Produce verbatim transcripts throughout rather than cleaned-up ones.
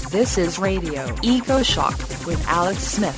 This is Radio Eco Shock with Alex Smith.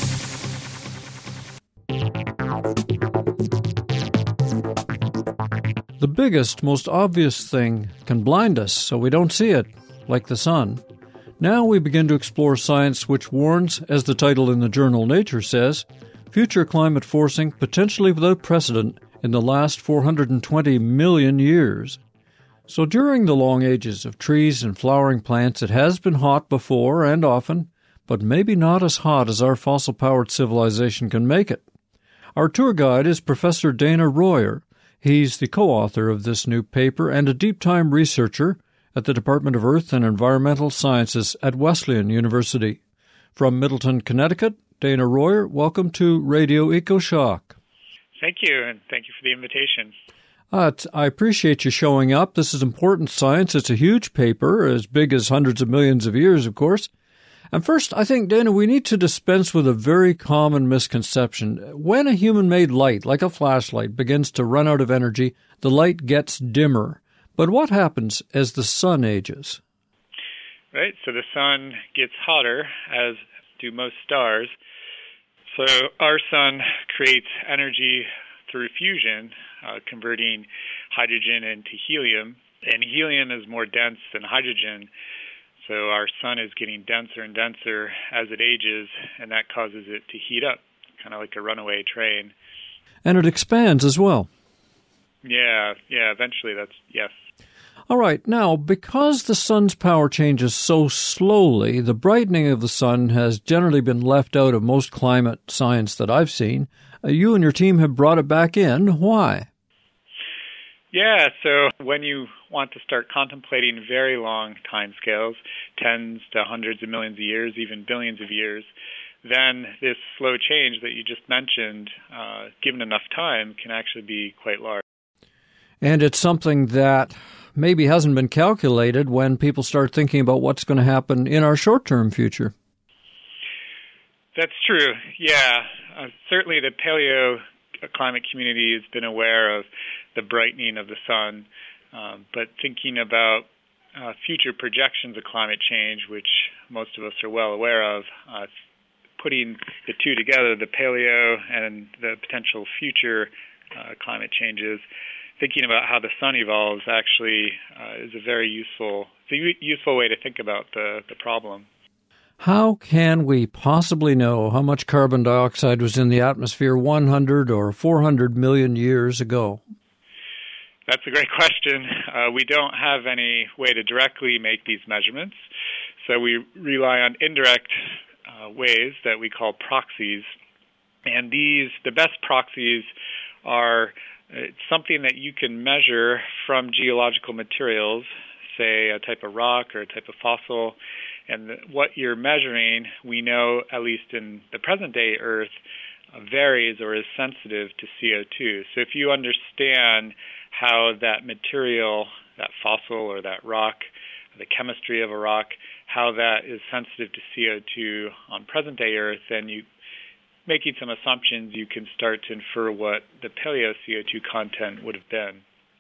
The biggest, most obvious thing can blind us so we don't see it, like the sun. Now we begin to explore science which warns, as the title in the journal Nature says, future climate forcing potentially without precedent in the last four hundred twenty million years. So during the long ages of trees and flowering plants, it has been hot before and often, but maybe not as hot as our fossil-powered civilization can make it. Our tour guide is Professor Dana Royer. He's the co-author of this new paper and a deep-time researcher at the Department of Earth and Environmental Sciences at Wesleyan University. From Middleton, Connecticut, Dana Royer, welcome to Radio EcoShock. Thank you, and thank you for the invitation. Uh, I appreciate you showing up. This is important science. It's a huge paper, as big as hundreds of millions of years, of course. And first, I think, Dana, we need to dispense with a very common misconception. When a human-made light, like a flashlight, begins to run out of energy, the light gets dimmer. But what happens as the sun ages? Right, so the sun gets hotter, as do most stars. So our sun creates energy through fusion, uh, converting hydrogen into helium. And helium is more dense than hydrogen, so our sun is getting denser and denser as it ages, and that causes it to heat up, kind of like a runaway train. And it expands as well. Yeah, yeah, eventually that's, yes. All right, now, because the sun's power changes so slowly, the brightening of the sun has generally been left out of most climate science that I've seen. Uh, you and your team have brought it back in. Why? Yeah, so when you want to start contemplating very long timescales, tens to hundreds of millions of years, even billions of years, then this slow change that you just mentioned, uh, given enough time, can actually be quite large. And it's something that maybe hasn't been calculated when people start thinking about what's going to happen in our short-term future. That's true, yeah. Uh, certainly the paleo climate community has been aware of the brightening of the sun, um, but thinking about uh, future projections of climate change, which most of us are well aware of, uh, putting the two together, the paleo and the potential future uh, climate changes, thinking about how the sun evolves actually uh, is a very useful, it's a u- useful way to think about the, the problem. How can we possibly know how much carbon dioxide was in the atmosphere one hundred or four hundred million years ago? That's a great question. Uh, we don't have any way to directly make these measurements, so we rely on indirect uh, ways that we call proxies. And these, the best proxies are it's something that you can measure from geological materials, say a type of rock or a type of fossil, and the, what you're measuring, we know, at least in the present-day Earth, uh, varies or is sensitive to C O two. So if you understand how that material, that fossil or that rock, the chemistry of a rock, how that is sensitive to C O two on present-day Earth, then you making some assumptions, you can start to infer what the paleo C O two content would have been.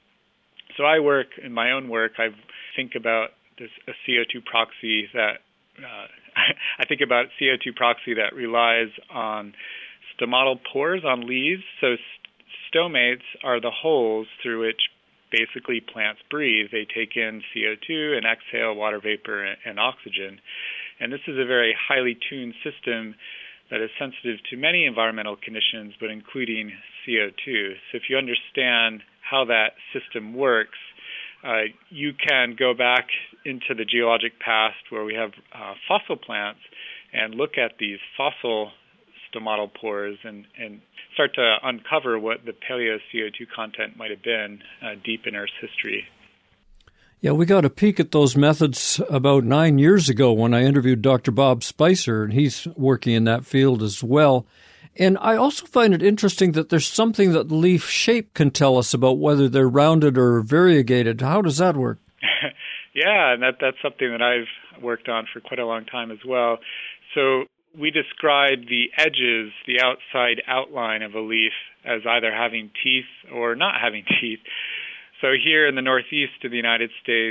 So I work, in my own work, I think about this a C O two proxy that, uh, I think about C O two proxy that relies on stomatal pores on leaves. So stomates are the holes through which basically plants breathe. They take in C O two and exhale water vapor and, and oxygen. And this is a very highly tuned system that is sensitive to many environmental conditions, but including C O two. So if you understand how that system works, uh, you can go back into the geologic past where we have uh, fossil plants and look at these fossil stomatal pores and, and start to uncover what the paleo C O two content might have been uh, deep in Earth's history. Yeah, we got a peek at those methods about nine years ago when I interviewed Doctor Bob Spicer, and he's working in that field as well. And I also find it interesting that there's something that leaf shape can tell us about whether they're rounded or variegated. How does that work? Yeah, and that, that's something that I've worked on for quite a long time as well. So we describe the edges, the outside outline of a leaf, as either having teeth or not having teeth. So here in the northeast of the United States,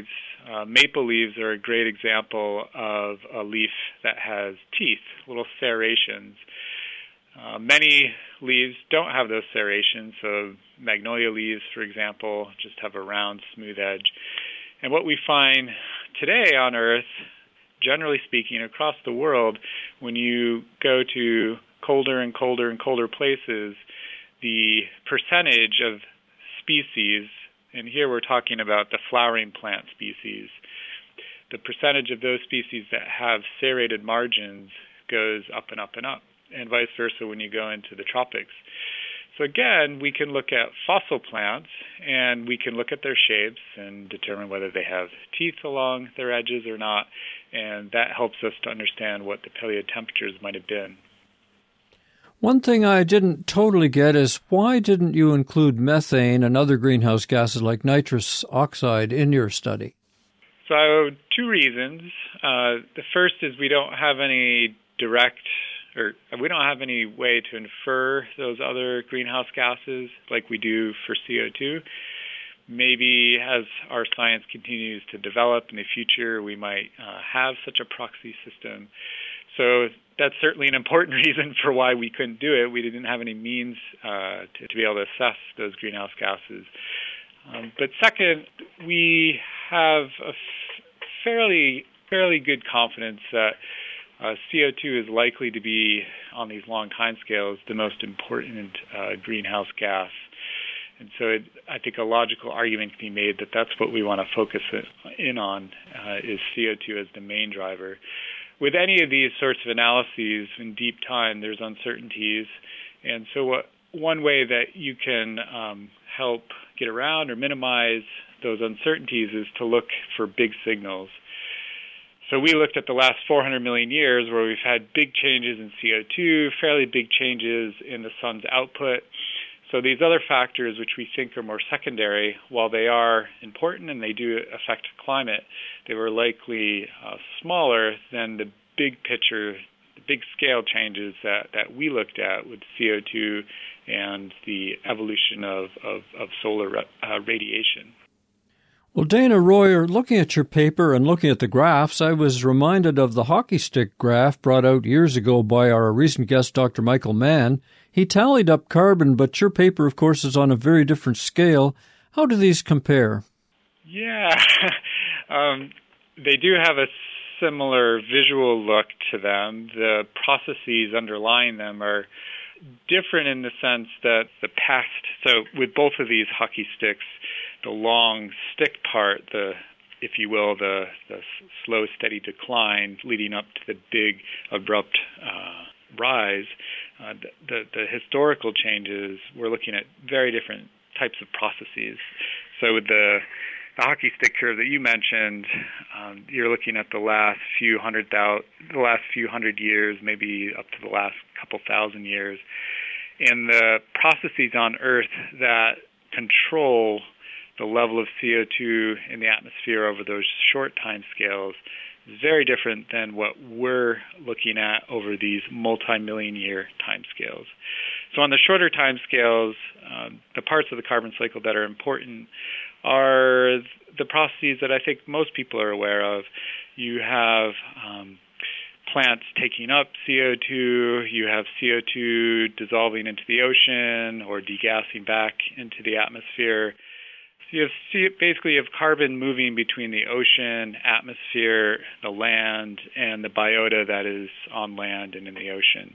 Uh, maple leaves are a great example of a leaf that has teeth, little serrations. Uh, many leaves don't have those serrations, so magnolia leaves, for example, just have a round, smooth edge. And what we find today on Earth, generally speaking, across the world, when you go to colder and colder and colder places, the percentage of species, and here we're talking about the flowering plant species, the percentage of those species that have serrated margins goes up and up and up, and vice versa when you go into the tropics. So again, we can look at fossil plants, and we can look at their shapes and determine whether they have teeth along their edges or not, and that helps us to understand what the paleotemperatures might have been. One thing I didn't totally get is why didn't you include methane and other greenhouse gases like nitrous oxide in your study? So two reasons. Uh, the first is we don't have any direct or we don't have any way to infer those other greenhouse gases like we do for C O two. Maybe as our science continues to develop in the future, we might uh, have such a proxy system. So that's certainly an important reason for why we couldn't do it. We didn't have any means uh, to, to be able to assess those greenhouse gases. Um, but second, we have a f- fairly fairly good confidence that Uh, C O two is likely to be, on these long timescales, the most important uh, greenhouse gas. And so it, I think a logical argument can be made that that's what we want to focus in on, uh, is C O two as the main driver. With any of these sorts of analyses in deep time, there's uncertainties. And so what, one way that you can um, help get around or minimize those uncertainties is to look for big signals. So we looked at the last four hundred million years where we've had big changes in C O two, fairly big changes in the sun's output. So these other factors, which we think are more secondary, while they are important and they do affect climate, they were likely uh, smaller than the big picture, the big scale changes that, that we looked at with C O two and the evolution of, of, of solar uh, radiation. Well, Dana Royer, looking at your paper and looking at the graphs, I was reminded of the hockey stick graph brought out years ago by our recent guest, Doctor Michael Mann. He tallied up carbon, but your paper, of course, is on a very different scale. How do these compare? Yeah, um, they do have a similar visual look to them. The processes underlying them are different in the sense that the past, so with both of these hockey sticks, the long stick part, the, if you will, the, the slow, steady decline leading up to the big, abrupt uh, rise, uh, the, the, the historical changes, we're looking at very different types of processes. So with the, the hockey stick curve that you mentioned, um, you're looking at the last few hundred thou- the last few hundred years, maybe up to the last couple thousand years, and the processes on Earth that control the level of C O two in the atmosphere over those short time scales is very different than what we're looking at over these multi-million year time scales. So on the shorter time scales, um, the parts of the carbon cycle that are important are the processes that I think most people are aware of. You have um, plants taking up C O two, you have C O two dissolving into the ocean or degassing back into the atmosphere. You have basically you have carbon moving between the ocean, atmosphere, the land, and the biota that is on land and in the ocean.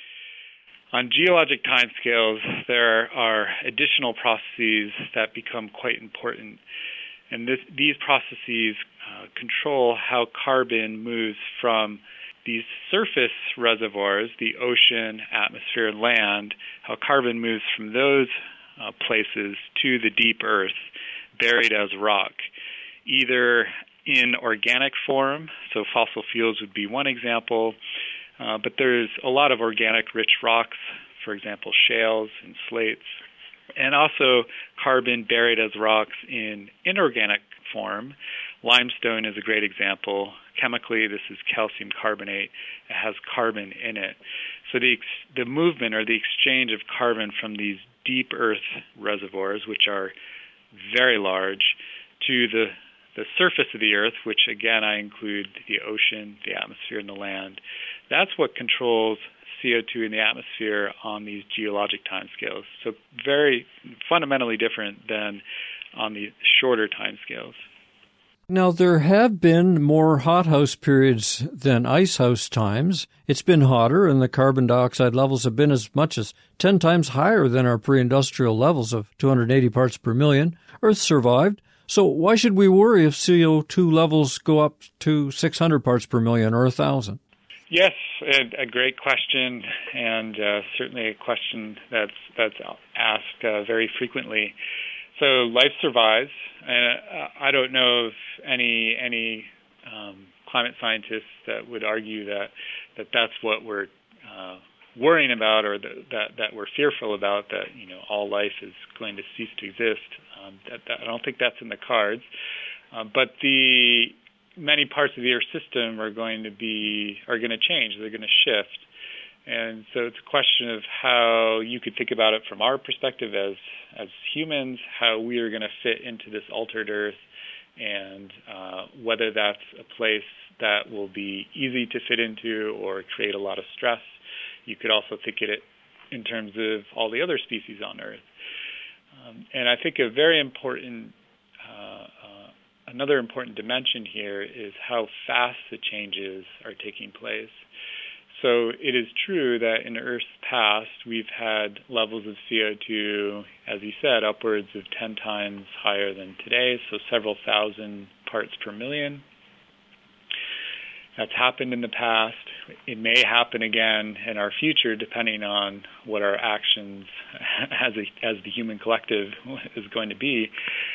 On geologic timescales, there are additional processes that become quite important, and this, these processes uh, control how carbon moves from these surface reservoirs, the ocean, atmosphere, and land, how carbon moves from those uh, places to the deep earth, buried as rock, either in organic form, so fossil fuels would be one example, uh, but there's a lot of organic rich rocks, for example, shales and slates, and also carbon buried as rocks in inorganic form. Limestone is a great example. Chemically, this is calcium carbonate. It has carbon in it. So the the movement or the exchange of carbon from these deep earth reservoirs, which are very large, to the the surface of the Earth, which again I include the ocean, the atmosphere, and the land, that's what controls C O two in the atmosphere on these geologic timescales. So very fundamentally different than on the shorter timescales. Now, there have been more hothouse periods than icehouse times. It's been hotter, and the carbon dioxide levels have been as much as ten times higher than our pre-industrial levels of two hundred eighty parts per million. Earth survived. So why should we worry if C O two levels go up to six hundred parts per million or one thousand? Yes, a, a great question, and uh, certainly a question that's that's asked uh, very frequently. So life survives, and uh, I don't know of any any um, climate scientists that would argue that, that that's what we're uh, worrying about, or that, that that we're fearful about, that you know all life is going to cease to exist. Um, that, that, I don't think that's in the cards. Uh, but the many parts of the Earth system are going to be are going to change. They're going to shift. And so it's a question of how you could think about it from our perspective as as humans, how we are going to fit into this altered Earth, and uh, whether that's a place that will be easy to fit into or create a lot of stress. You could also think of it in terms of all the other species on Earth. Um, and I think a very important, uh, uh, another important dimension here is how fast the changes are taking place. So it is true that in Earth's past, we've had levels of C O two, as you said, upwards of ten times higher than today, so several thousand parts per million. That's happened in the past. It may happen again in our future, depending on what our actions as a, as the human collective is going to be.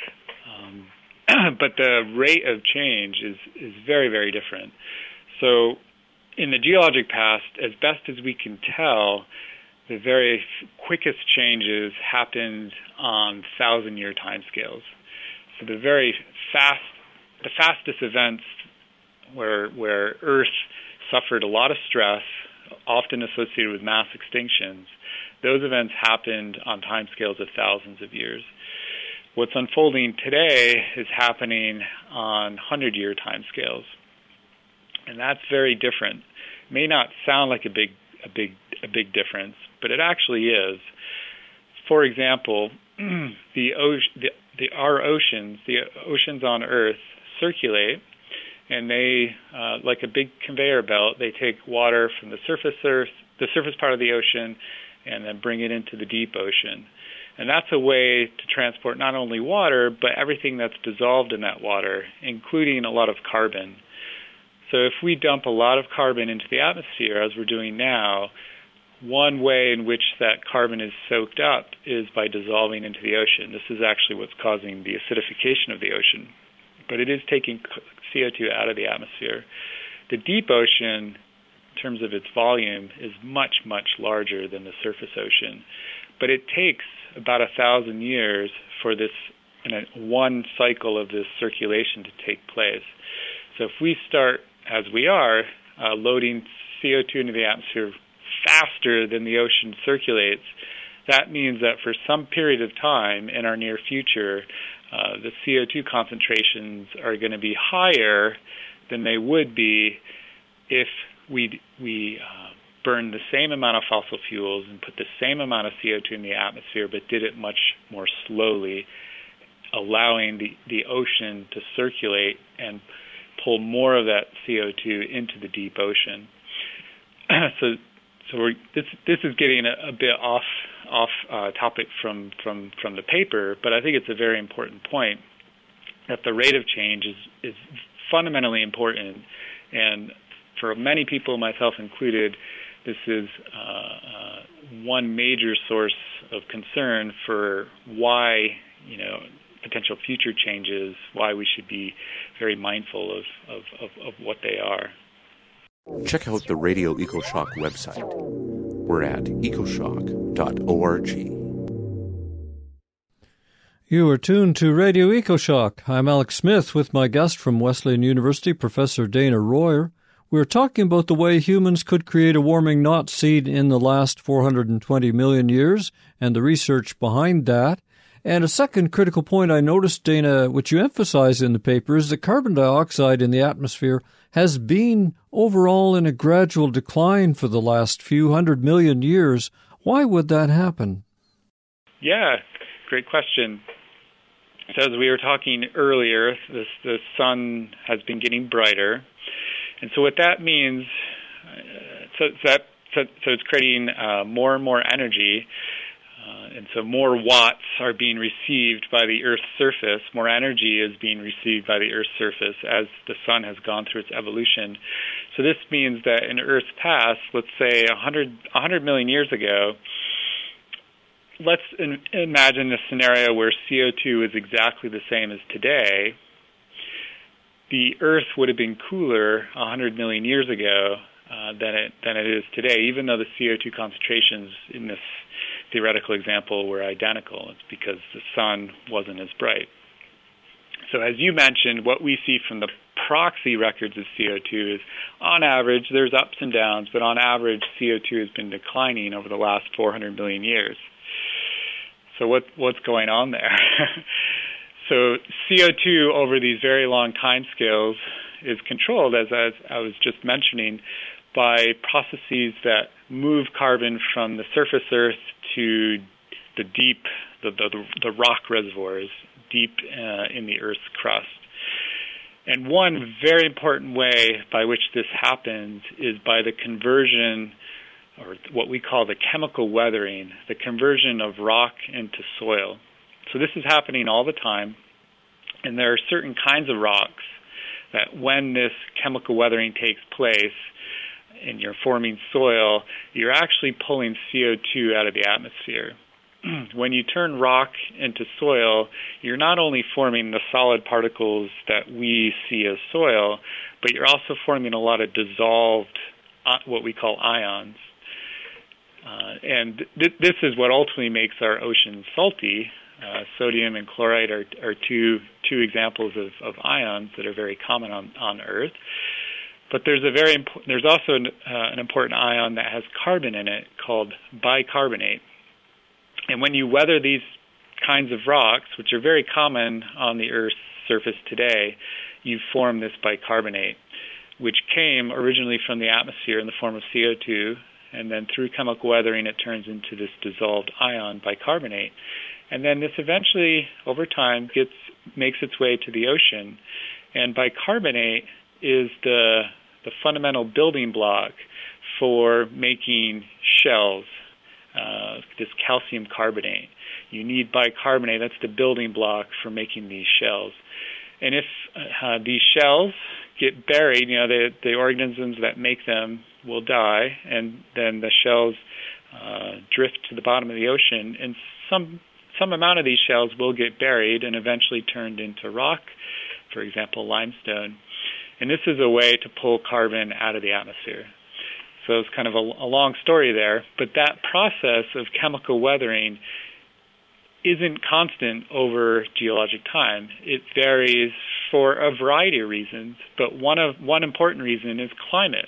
Um, but the rate of change is, is very, very different. So in the geologic past, as best as we can tell, the very quickest changes happened on thousand-year timescales. So the very fast, the fastest events where where Earth suffered a lot of stress, often associated with mass extinctions, those events happened on timescales of thousands of years. What's unfolding today is happening on hundred-year timescales. And that's very different. It may not sound like a big, a big, a big difference, but it actually is. For example, the, the, the our oceans, the oceans on Earth, circulate, and they, uh, like a big conveyor belt, they take water from the surface Earth, the surface part of the ocean, and then bring it into the deep ocean. And that's a way to transport not only water, but everything that's dissolved in that water, including a lot of carbon. So if we dump a lot of carbon into the atmosphere, as we're doing now, one way in which that carbon is soaked up is by dissolving into the ocean. This is actually what's causing the acidification of the ocean. But it is taking C O two out of the atmosphere. The deep ocean, in terms of its volume, is much, much larger than the surface ocean. But it takes about a thousand years for this, in a, one cycle of this circulation to take place. So if we start, as we are, uh, loading C O two into the atmosphere faster than the ocean circulates, that means that for some period of time in our near future, uh, the C O two concentrations are going to be higher than they would be if we we uh, burned the same amount of fossil fuels and put the same amount of C O two in the atmosphere, but did it much more slowly, allowing the, the ocean to circulate and pull more of that C O two into the deep ocean. so, so we're, this this is getting a, a bit off off uh, topic from, from from the paper, but I think it's a very important point that the rate of change is is fundamentally important, and for many people, myself included, this is uh, uh, one major source of concern for why, you know, potential future changes, why we should be very mindful of, of, of, of what they are. Check out the Radio EcoShock website. We're at ecoshock dot org. You are tuned to Radio EcoShock. I'm Alex Smith with my guest from Wesleyan University, Professor Dana Royer. We're talking about the way humans could create a warming not seen in the last four hundred twenty million years and the research behind that. And a second critical point I noticed, Dana, which you emphasize in the paper, is that carbon dioxide in the atmosphere has been overall in a gradual decline for the last few hundred million years. Why would that happen? Yeah, great question. So as we were talking earlier, this, the sun has been getting brighter. And so what that means, uh, so, that, so, so it's creating uh, more and more energy. Uh, and so more watts are being received by the Earth's surface. More energy is being received by the Earth's surface as the sun has gone through its evolution. So this means that in Earth's past, let's say one hundred, one hundred million years ago, let's in, imagine a scenario where C O two is exactly the same as today. The Earth would have been cooler one hundred million years ago uh, than it than it is today, even though the C O two concentrations in this theoretical example were identical. It's because the sun wasn't as bright. So as you mentioned, what we see from the proxy records of C O two is, on average, there's ups and downs, but on average, C O two has been declining over the last four hundred million years. So what, what's going on there? So C O two over these very long time scales is controlled, as, as I was just mentioning, by processes that move carbon from the surface Earth to the deep, the, the, the rock reservoirs deep uh, in the Earth's crust. And one very important way by which this happens is by the conversion, or what we call the chemical weathering, the conversion of rock into soil. So this is happening all the time, and there are certain kinds of rocks that when this chemical weathering takes place and you're forming soil, you're actually pulling C O two out of the atmosphere. When you turn rock into soil, you're not only forming the solid particles that we see as soil, but you're also forming a lot of dissolved, uh, what we call ions. Uh, and th- this is what ultimately makes our oceans salty. Uh, sodium and chloride are, are two two examples of, of ions that are very common on, on Earth. But there's a very imp- there's also an, uh, an important ion that has carbon in it called bicarbonate. And when you weather these kinds of rocks, which are very common on the Earth's surface today, you form this bicarbonate, which came originally from the atmosphere in the form of C O two, and then through chemical weathering it turns into this dissolved ion, bicarbonate. And then this eventually, over time, gets makes its way to the ocean. And bicarbonate is the the fundamental building block for making shells, uh, this calcium carbonate. You need bicarbonate. That's the building block for making these shells. And if uh, these shells get buried, you know, the, the organisms that make them will die, and then the shells uh, drift to the bottom of the ocean, and some some amount of these shells will get buried and eventually turned into rock, for example, limestone. And this is a way to pull carbon out of the atmosphere. So it's kind of a, a long story there, but that process of chemical weathering isn't constant over geologic time. It varies for a variety of reasons, but one of one important reason is climate.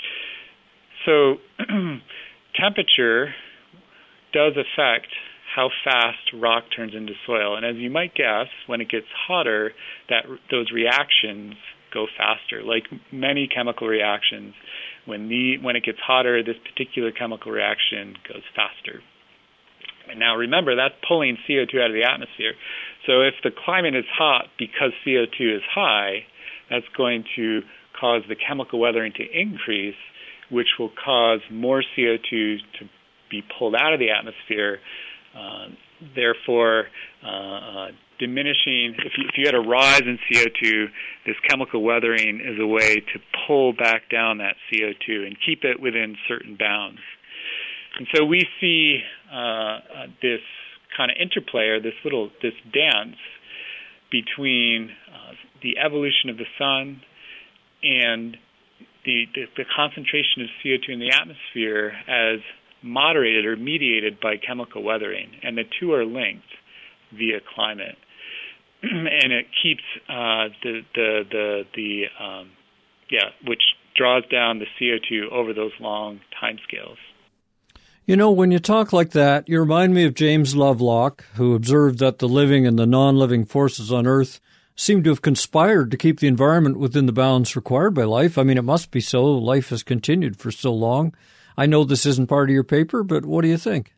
So temperature does affect how fast rock turns into soil. And as you might guess, when it gets hotter, that those reactions go faster. Like many chemical reactions, when the when it gets hotter, this particular chemical reaction goes faster. And now remember, that's pulling C O two out of the atmosphere. So if the climate is hot because C O two is high, that's going to cause the chemical weathering to increase, which will cause more C O two to be pulled out of the atmosphere, uh, therefore uh, uh, diminishing. If you, if you had a rise in C O two, this chemical weathering is a way to pull back down that C O two and keep it within certain bounds. And so we see uh, uh, this kind of interplay, or this little this dance between uh, the evolution of the sun and the, the the concentration of C O two in the atmosphere as moderated or mediated by chemical weathering, and the two are linked via climate, and it keeps uh, the the the the um, yeah, which draws down the C O two over those long time scales. You know, when you talk like that, you remind me of James Lovelock, who observed that the living and the non-living forces on Earth seem to have conspired to keep the environment within the bounds required by life. I mean, it must be so. Life has continued for so long. I know this isn't part of your paper, but what do you think?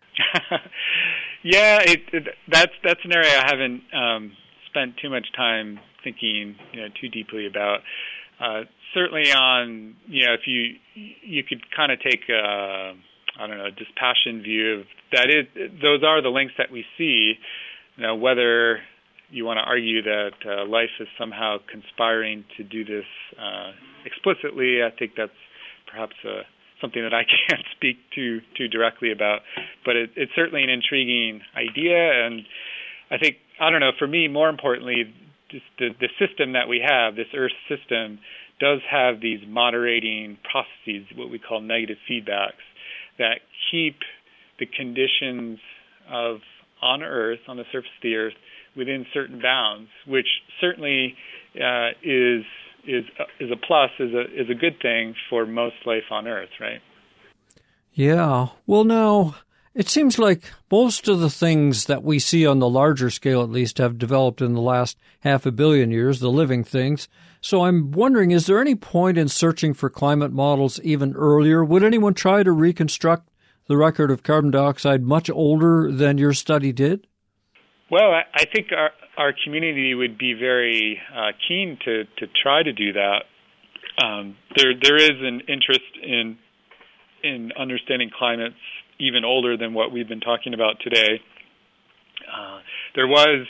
yeah, it, it, that's that's an area I haven't um, spent too much time thinking, you know, too deeply about. Uh, certainly, on you know, if you you could kind of take a, I don't know, a dispassionate view of that. It those are the links that we see. You know, whether you want to argue that uh, life is somehow conspiring to do this uh, explicitly, I think that's perhaps a something that I can't speak too too directly about, but it, it's certainly an intriguing idea, and I think, I don't know, for me, more importantly, just the, the system that we have, this Earth system, does have these moderating processes, what we call negative feedbacks, that keep the conditions of on Earth, on the surface of the Earth, within certain bounds, which certainly uh, is is is a plus, is a is a good thing for most life on Earth, right? Yeah. Well, now, it seems like most of the things that we see on the larger scale, at least, have developed in the last half a billion years, the living things. So I'm wondering, is there any point in searching for climate models even earlier? Would anyone try to reconstruct the record of carbon dioxide much older than your study did? Well, I, I think our our community would be very uh, keen to, to try to do that. Um, there there is an interest in in understanding climates even older than what we've been talking about today. Uh, there was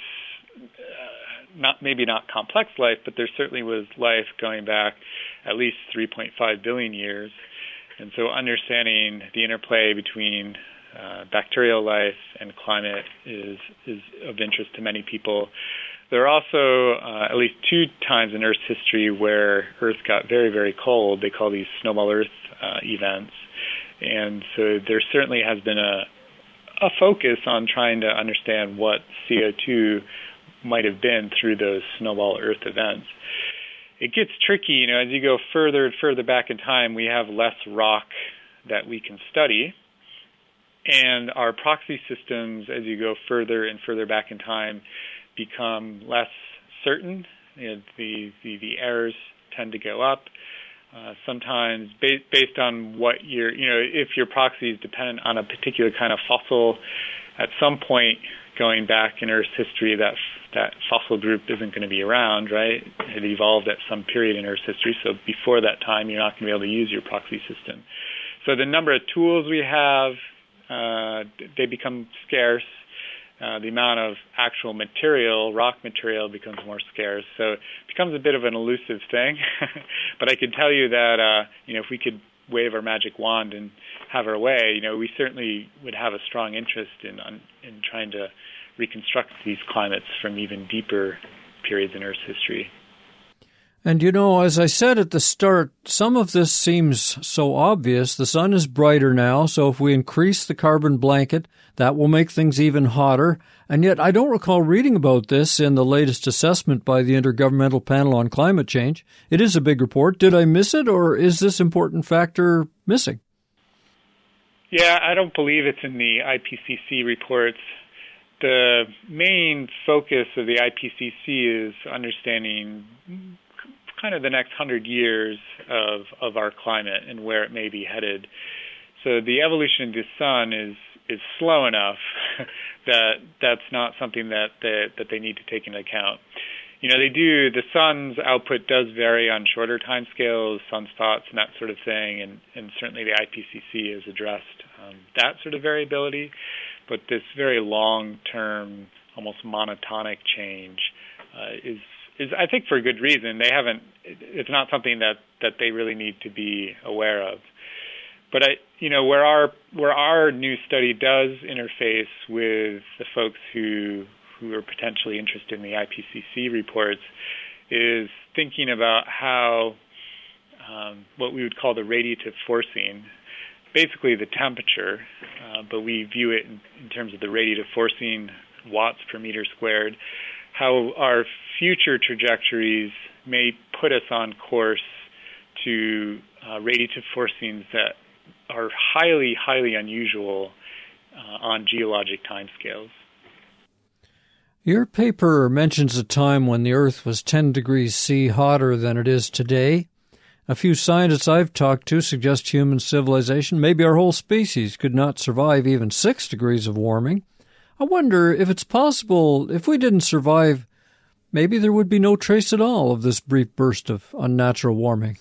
uh, not maybe not complex life, but there certainly was life going back at least three point five billion years, and so understanding the interplay between Uh, bacterial life and climate is is of interest to many people. There are also uh, at least two times in Earth's history where Earth got very, very cold. They call these snowball Earth uh, events. And so there certainly has been a a focus on trying to understand what C O two might have been through those snowball Earth events. It gets tricky, you know, as you go further and further back in time, we have less rock that we can study. And our proxy systems, as you go further and further back in time, become less certain. You know, the, the the errors tend to go up. Uh, sometimes, ba- based on what your, you know, if your proxy is dependent on a particular kind of fossil, at some point going back in Earth's history, that that fossil group isn't going to be around, right? It evolved at some period in Earth's history, so before that time, you're not going to be able to use your proxy system. So the number of tools we have, Uh, they become scarce. Uh, the amount of actual material, rock material, becomes more scarce. So it becomes a bit of an elusive thing. But I can tell you that, uh, you know, if we could wave our magic wand and have our way, you know, we certainly would have a strong interest in in trying to reconstruct these climates from even deeper periods in Earth's history. And, you know, as I said at the start, some of this seems so obvious. The sun is brighter now, so if we increase the carbon blanket, that will make things even hotter. And yet I don't recall reading about this in the latest assessment by the Intergovernmental Panel on Climate Change. It is a big report. Did I miss it, or is this important factor missing? Yeah, I don't believe it's in the I P C C reports. The main focus of the I P C C is understanding kind of the next hundred years of, of our climate and where it may be headed. So the evolution of the sun is is slow enough that that's not something that they, that they need to take into account. You know, they do, the sun's output does vary on shorter time scales, sunspots and that sort of thing, and, and certainly the I P C C has addressed um, that sort of variability, but this very long-term, almost monotonic change uh, is is I think for a good reason. They haven't. It's not something that, that they really need to be aware of. But I, you know, where our where our new study does interface with the folks who who are potentially interested in the I P C C reports is thinking about how um, what we would call the radiative forcing, basically the temperature, uh, but we view it in, in terms of the radiative forcing, watts per meter squared, how our future trajectories may put us on course to uh, radiative forcings that are highly, highly unusual uh, on geologic timescales. Your paper mentions a time when the Earth was ten degrees C hotter than it is today. A few scientists I've talked to suggest human civilization, maybe our whole species, could not survive even six degrees of warming. I wonder if it's possible, if we didn't survive, maybe there would be no trace at all of this brief burst of unnatural warming.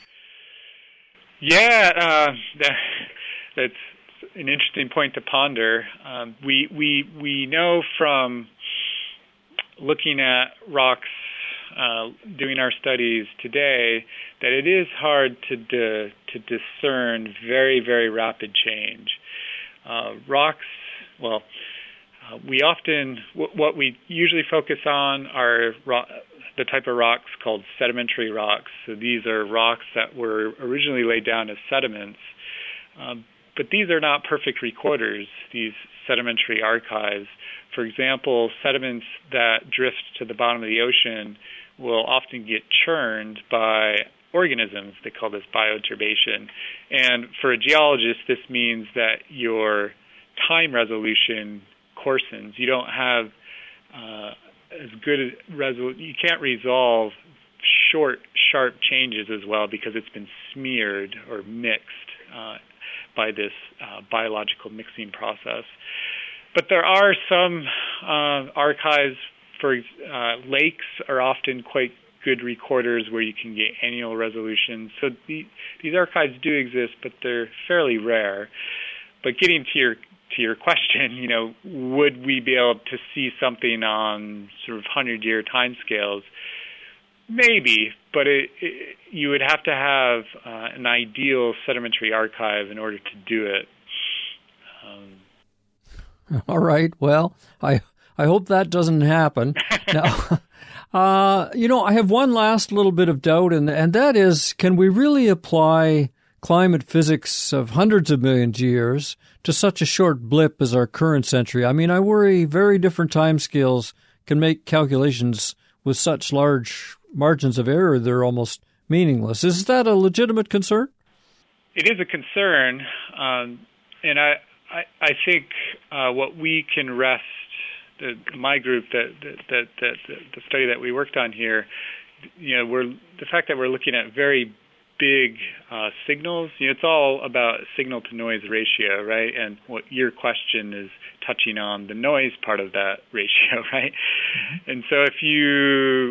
Yeah, uh, that, that's an interesting point to ponder. Um, we we we know from looking at rocks, uh, doing our studies today, that it is hard to de, to discern very, very rapid change. Uh, rocks, well, uh, we often, w- what we usually focus on are ro- the type of rocks called sedimentary rocks. So these are rocks that were originally laid down as sediments. Um, but these are not perfect recorders, these sedimentary archives. For example, sediments that drift to the bottom of the ocean will often get churned by organisms. They call this bioturbation. And for a geologist, this means that your time resolution coarsens. You don't have uh, as good a resolution. You can't resolve short, sharp changes as well because it's been smeared or mixed uh, by this uh, biological mixing process. But there are some uh, archives for uh, lakes are often quite good recorders where you can get annual resolution. So the, these archives do exist, but they're fairly rare. But getting to your to your question, you know, would we be able to see something on sort of hundred-year timescales? Maybe, but it, it, you would have to have uh, an ideal sedimentary archive in order to do it. Um, All right. Well, I I hope that doesn't happen. Now, uh, you know, I have one last little bit of doubt, and and that is, can we really apply climate physics of hundreds of millions of years to such a short blip as our current century? I mean, I worry very different timescales can make calculations with such large margins of error they're almost meaningless. Is that a legitimate concern? It is a concern, um, and I, I, I think uh, what we can rest, the, my group, that, that, that, that the study that we worked on here, you know, we're the fact that we're looking at very big uh, signals. You know, it's all about signal to noise ratio, right? And what your question is touching on, the noise part of that ratio, right? Mm-hmm. And so if you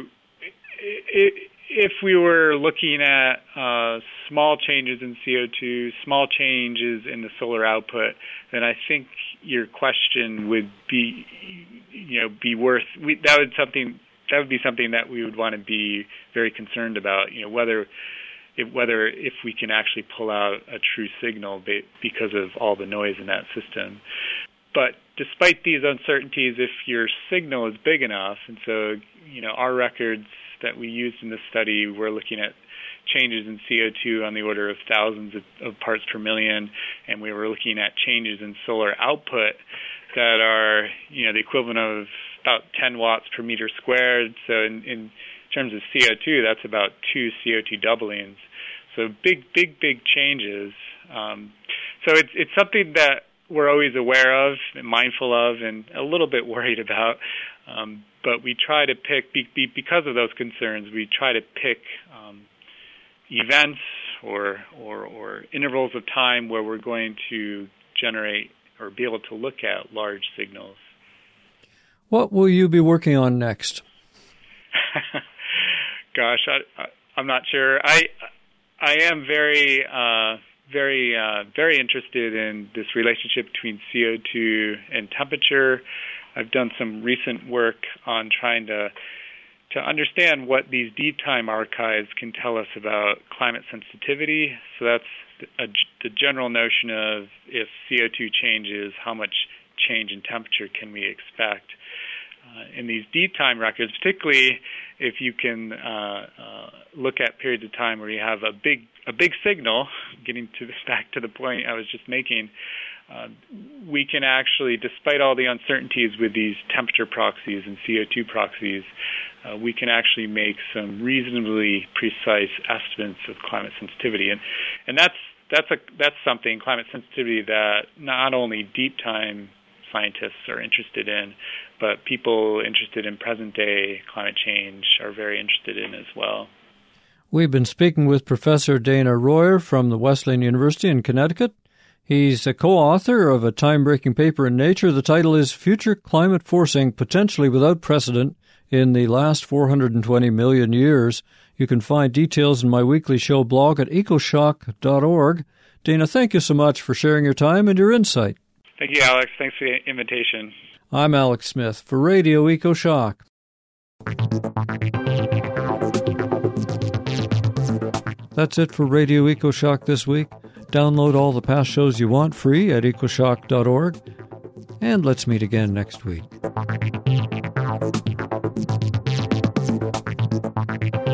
if we were looking at uh, small changes in C O two, small changes in the solar output, then I think your question would be, you know, be worth. We, that would something that would be something that we would want to be very concerned about. You know, whether if, whether if we can actually pull out a true signal because of all the noise in that system. But despite these uncertainties, if your signal is big enough, and so, you know, our records that we used in this study, we're looking at changes in C O two on the order of thousands of, of parts per million, and we were looking at changes in solar output that are, you know, the equivalent of about ten watts per meter squared. So in, in terms of C O two, that's about two C O two doublings. So big, big, big changes. Um, so it's it's something that we're always aware of, and mindful of, and a little bit worried about. Um, but we try to pick, be, be, because of those concerns, we try to pick um, events or, or or intervals of time where we're going to generate or be able to look at large signals. What will you be working on next? Gosh, I, I, I'm not sure. I I am very uh, very uh, very interested in this relationship between C O two and temperature. I've done some recent work on trying to to understand what these deep time archives can tell us about climate sensitivity. So that's a, the general notion of if C O two changes, how much change in temperature can we expect? Uh, in these deep time records, particularly if you can uh, uh, look at periods of time where you have a big a big signal, getting to back to the point I was just making, uh, we can actually, despite all the uncertainties with these temperature proxies and C O two proxies, uh, we can actually make some reasonably precise estimates of climate sensitivity. And and that's that's a that's something, climate sensitivity, that not only deep time scientists are interested in, but people interested in present day climate change are very interested in as well. We've been speaking with Professor Dana Royer from the Wesleyan University in Connecticut. He's a co-author of a time-breaking paper in Nature. The title is Future Climate Forcing Potentially Without Precedent in the Last four hundred twenty million Years. You can find details in my weekly show blog at ecoshock dot org. Dana, thank you so much for sharing your time and your insight. Thank you, Alex. Thanks for the invitation. I'm Alex Smith for Radio EcoShock. That's it for Radio EcoShock this week. Download all the past shows you want free at ecoshock dot org. And let's meet again next week.